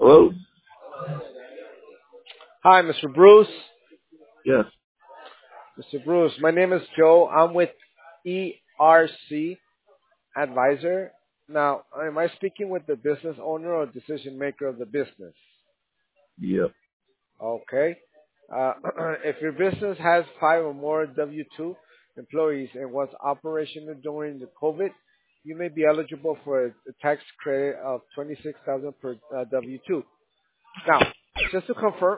Hello? Hi, Mr. Bruce. Yes. Mr. Bruce, my name is Joe. I'm with ERC Advisor. Now, am I speaking with the business owner or decision maker of the business? Yep. Okay. Uh, if your business has five or more W-2 employees and was operational during the COVID, you may be eligible for a tax credit of 26,000 per W-2. Now, just to confirm,